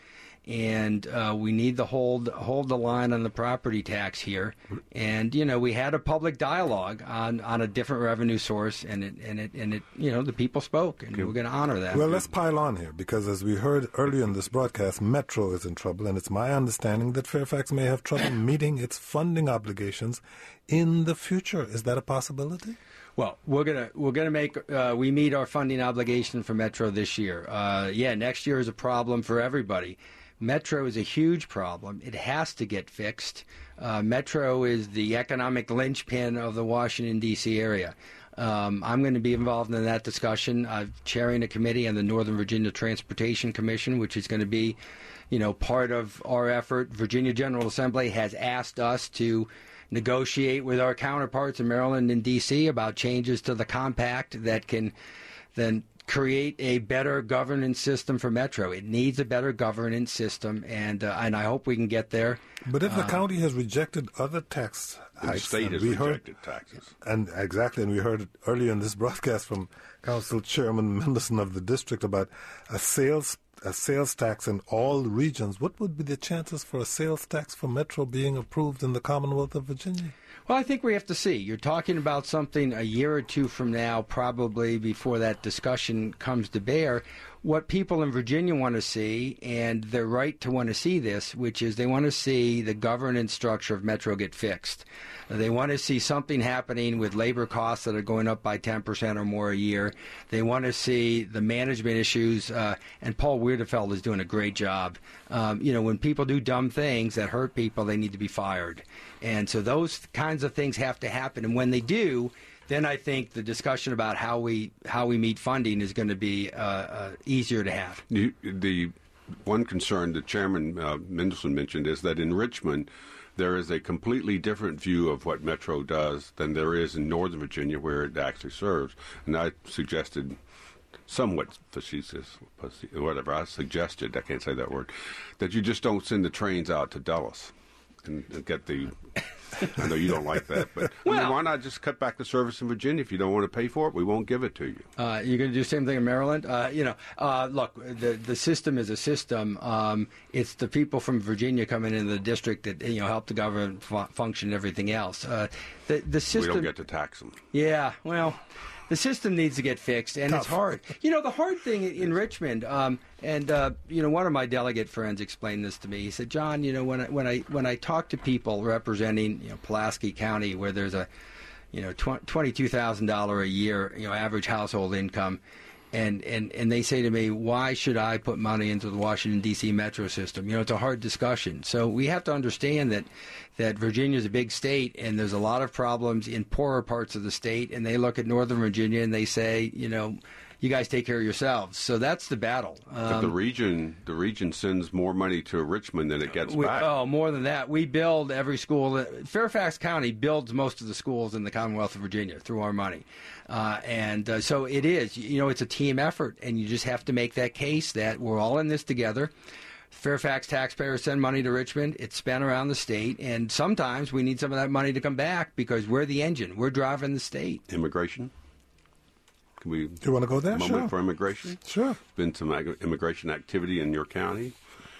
and uh, we need to hold hold the line on the property tax here. And you know, we had a public dialogue on, on a different revenue source, and it and it and it you know the people spoke, and okay. We're going to honor that. Well, let's pile on here, because as we heard earlier in this broadcast, Metro is in trouble, and it's my understanding that Fairfax may have trouble meeting its funding obligations in the future. Is that a possibility? Well, we're gonna we're gonna make uh, we meet our funding obligation for Metro this year. Uh, yeah, next year is a problem for everybody. Metro is a huge problem. It has to get fixed. Uh, Metro is the economic linchpin of the Washington, D C area. Um, I'm going to be involved in that discussion. I'm chairing a committee on the Northern Virginia Transportation Commission, which is going to be, you know, part of our effort. Virginia General Assembly has asked us to negotiate with our counterparts in Maryland and D C about changes to the compact that can then create a better governance system for Metro. It needs a better governance system, and uh, and I hope we can get there. But if the um, county has rejected other tax hikes, the state has we rejected heard, taxes, and exactly, and we heard it earlier in this broadcast from Council Chairman Mendelson of the district about a sales a sales tax in all regions. What would be the chances for a sales tax for Metro being approved in the Commonwealth of Virginia? Well, I think we have to see. You're talking about something a year or two from now, probably before that discussion comes to bear. what people in Virginia want to see, and they're right to want to see this, which is they want to see the governance structure of Metro get fixed. They want to see something happening with labor costs that are going up by ten percent or more a year. They want to see the management issues, uh, and Paul Wiedefeld is doing a great job. Um, you know, when people do dumb things that hurt people, they need to be fired. And so those kinds of things have to happen. And when they do, then I think the discussion about how we how we meet funding is going to be uh, uh, easier to have. You, the one concern that Chairman uh, Mendelson mentioned is that in Richmond, there is a completely different view of what Metro does than there is in Northern Virginia, where it actually serves. And I suggested, somewhat facetious, whatever, I suggested, I can't say that word, that you just don't send the trains out to Dulles and, and get the... I know you don't like that, but well, I mean, why not just cut back the service in Virginia? If you don't want to pay for it, we won't give it to you. Uh, you're going to do the same thing in Maryland? Uh, you know, uh, look, the the system is a system. Um, it's the people from Virginia coming into the district that, you know, help the government fu- function and everything else. Uh, the the system. We don't get to tax them. Yeah, well. The system needs to get fixed, and Tough. It's hard. You know, the hard thing in Richmond, um, and uh, you know, one of my delegate friends explained this to me. He said, "John, you know, when I, when I when I talk to people representing, you know, Pulaski County, where there's a, you know, twenty-two thousand dollars a year, you know, average household income." And, and, and they say to me, why should I put money into the Washington, D C metro system? You know, it's a hard discussion. So we have to understand that, that Virginia is a big state, and there's a lot of problems in poorer parts of the state. And they look at Northern Virginia and they say, you know, you guys take care of yourselves. So that's the battle. Um, but the region, the region sends more money to Richmond than it gets we, back. Oh, more than that. We build every school. Fairfax County builds most of the schools in the Commonwealth of Virginia through our money. Uh, and uh, so it is. You know, it's a team effort, and you just have to make that case that we're all in this together. Fairfax taxpayers send money to Richmond. It's spent around the state, and sometimes we need some of that money to come back because we're the engine. We're driving the state. Immigration? Can we? Do you want to go there? A moment sure. for immigration. Sure. There's been some ag- immigration activity in your county.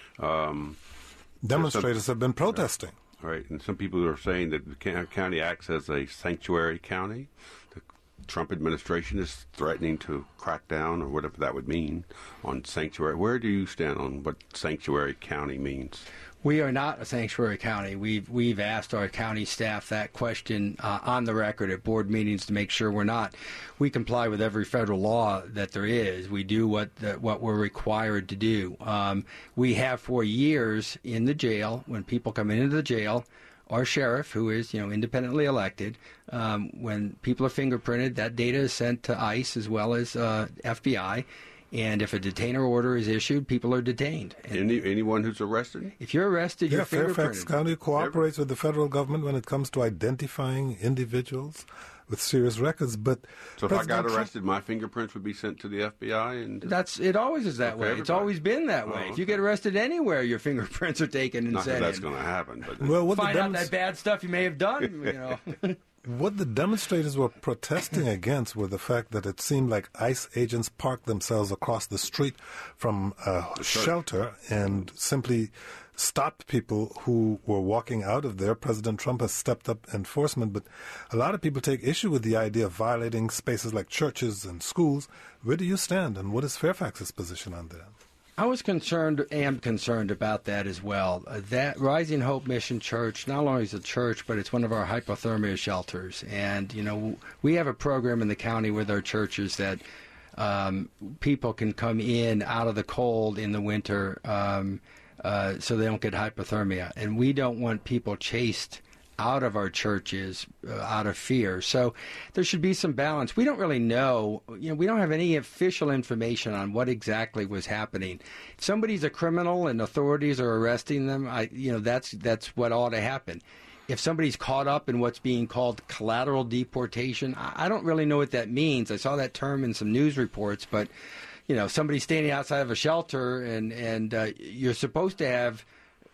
Um, Demonstrators some, have been protesting. Right, right, and some people are saying that the county acts as a sanctuary county. The Trump administration is threatening to crack down, or whatever that would mean, on sanctuary. Where do you stand on what sanctuary county means? We are not a sanctuary county. We've we've asked our county staff that question uh, on the record at board meetings to make sure we're not. We comply with every federal law that there is. We do what the, what we're required to do. Um, we have for years in the jail, when people come into the jail, our sheriff, who is, you know, independently elected, um, when people are fingerprinted, that data is sent to ICE as well as uh, F B I. And if a detainer order is issued, people are detained. And Any anyone who's arrested? If you're arrested, yeah, you're fingerprinted. Fairfax County cooperates with the federal government when it comes to identifying individuals with serious records. But so if President I got Trump, arrested, my fingerprints would be sent to the F B I, and that's it. Always is that okay, way. everybody. It's always been that way. Oh, if you okay. get arrested anywhere, your fingerprints are taken and not sent that that's in. going to happen. But well, what find the out that bad stuff you may have done. You know. What the demonstrators were protesting against were the fact that it seemed like ICE agents parked themselves across the street from a shelter and simply stopped people who were walking out of there. President Trump has stepped up enforcement, but a lot of people take issue with the idea of violating spaces like churches and schools. Where do you stand, and what is Fairfax's position on that? I was concerned, am concerned about that as well. Uh, that Rising Hope Mission Church, not only is a church, but it's one of our hypothermia shelters. And, you know, we have a program in the county with our churches that um, people can come in out of the cold in the winter um, uh, so they don't get hypothermia. And we don't want people chased out of our churches uh, out of fear. So there should be some balance. We don't really know, you know, we don't have any official information on what exactly was happening. If somebody's a criminal and authorities are arresting them, I, you know, that's that's what ought to happen. If somebody's caught up in what's being called collateral deportation, I, I don't really know what that means. I saw that term in some news reports, but, you know, somebody's standing outside of a shelter and, and uh, you're supposed to have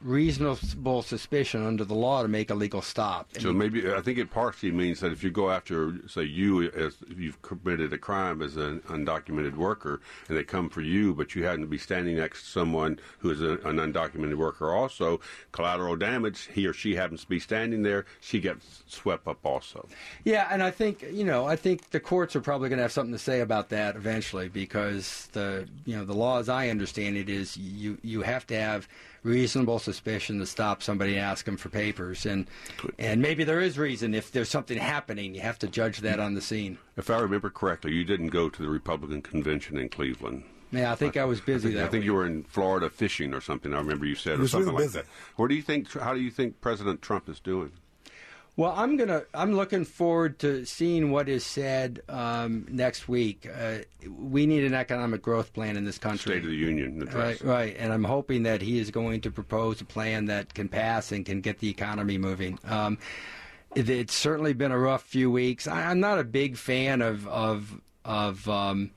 reasonable suspicion under the law to make a legal stop. So maybe, I think it partially means that if you go after, say, you, as if you've committed a crime as an undocumented worker, and they come for you, but you happen to be standing next to someone who is a, an undocumented worker also, collateral damage, he or she happens to be standing there, she gets swept up also. Yeah, and I think, you know, I think the courts are probably going to have something to say about that eventually, because the, you know, the law as I understand it is you, you have to have reasonable suspicion to stop somebody asking for papers, and and maybe there is reason. If there's something happening, you have to judge that on the scene. If I remember correctly, you didn't go to the Republican convention in Cleveland. Yeah, I think I, I was busy I think, that I think week. you were in Florida fishing or something. I remember you said, He or something really like busy. that. What do you think? How do you think President Trump is doing? Well, I'm gonna. I'm looking forward to seeing what is said um, next week. Uh, we need an economic growth plan in this country. State of the Union address. Right, right. And I'm hoping that he is going to propose a plan that can pass and can get the economy moving. Um, it, it's certainly been a rough few weeks. I, I'm not a big fan of of of. Um,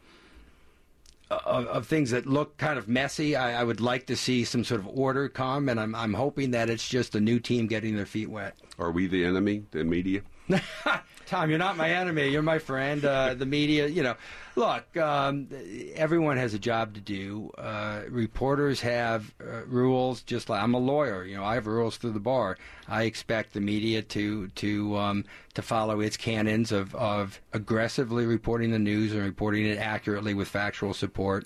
Of, of things that look kind of messy. I, I would like to see some sort of order come, and I'm I'm hoping that it's just a new team getting their feet wet. Are we the enemy, the media? Tom, you're not my enemy. You're my friend. Uh, the media, you know. Look, um, everyone has a job to do. Uh, reporters have uh, rules. Just like I'm a lawyer, you know, I have rules through the bar. I expect the media to to um, to follow its canons of, of aggressively reporting the news and reporting it accurately with factual support.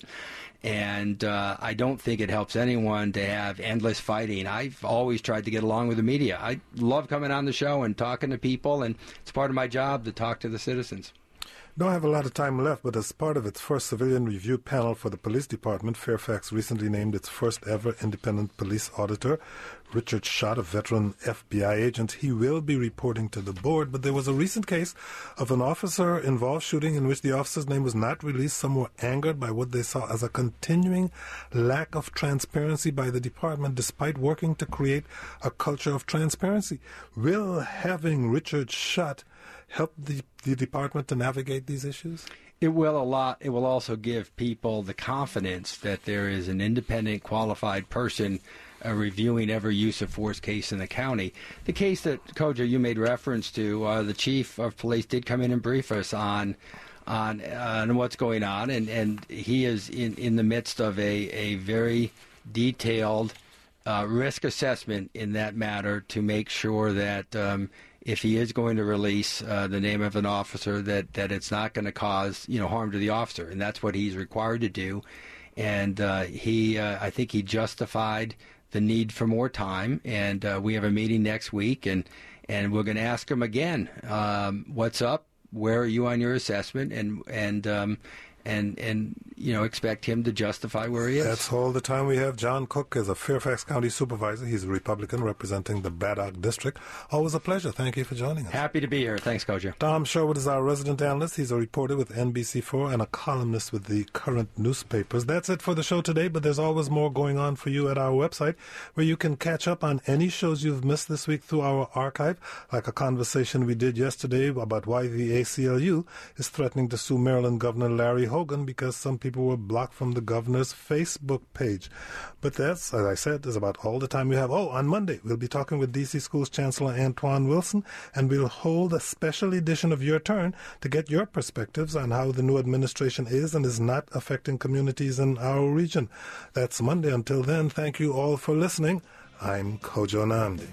And uh, I don't think it helps anyone to have endless fighting. I've always tried to get along with the media. I love coming on the show and talking to people, and it's part of my job to talk to the citizens. Don't have a lot of time left, but as part of its first civilian review panel for the police department, Fairfax recently named its first ever independent police auditor, Richard Schott, a veteran F B I agent. He will be reporting to the board, but there was a recent case of an officer-involved shooting in which the officer's name was not released. Some were angered by what they saw as a continuing lack of transparency by the department, despite working to create a culture of transparency. Will having Richard Schott help the, the department to navigate these issues? It will a lot. It will also give people the confidence that there is an independent, qualified person uh, reviewing every use of force case in the county. The case that, Kojo, you made reference to, uh, the chief of police did come in and brief us on on, uh, on what's going on, and, and he is in, in the midst of a, a very detailed uh, risk assessment in that matter to make sure that um, if he is going to release uh, the name of an officer, that, that it's not going to cause, you know, harm to the officer, and that's what he's required to do. And uh, he, uh, I think, he justified the need for more time. And uh, we have a meeting next week, and and we're going to ask him again, um, what's up? Where are you on your assessment? And and um, and and you know, expect him to justify where he is. That's all the time we have. John Cook is a Fairfax County supervisor. He's a Republican representing the Braddock District. Always a pleasure. Thank you for joining us. Happy to be here. Thanks, Kojo. Tom Sherwood is our resident analyst. He's a reporter with N B C four and a columnist with the current newspapers. That's it for the show today, but there's always more going on for you at our website, where you can catch up on any shows you've missed this week through our archive, like a conversation we did yesterday about why the A C L U is threatening to sue Maryland Governor Larry Hogan because some people were blocked from the governor's Facebook page. But that's, as I said, is about all the time we have. Oh, on Monday, we'll be talking with D C Schools Chancellor Antoine Wilson, and we'll hold a special edition of Your Turn to get your perspectives on how the new administration is and is not affecting communities in our region. That's Monday. Until then, thank you all for listening. I'm Kojo Nnamdi.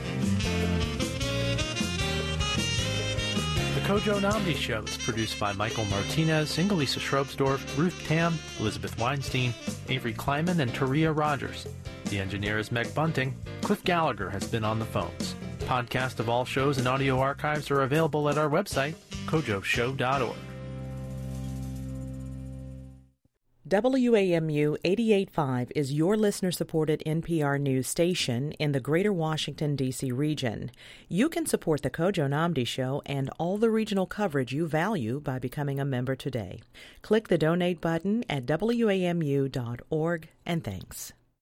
The Kojo Nnamdi Show is produced by Michael Martinez, Ingelisa Shrobsdorf, Ruth Tam, Elizabeth Weinstein, Avery Kleiman, and Taria Rogers. The engineer is Meg Bunting. Cliff Gallagher has been on the phones. Podcasts of all shows and audio archives are available at our website, kojo show dot org. W A M U eighty-eight point five is your listener-supported N P R news station in the greater Washington, D C region. You can support the Kojo Nnamdi Show and all the regional coverage you value by becoming a member today. Click the donate button at W A M U dot org, and thanks.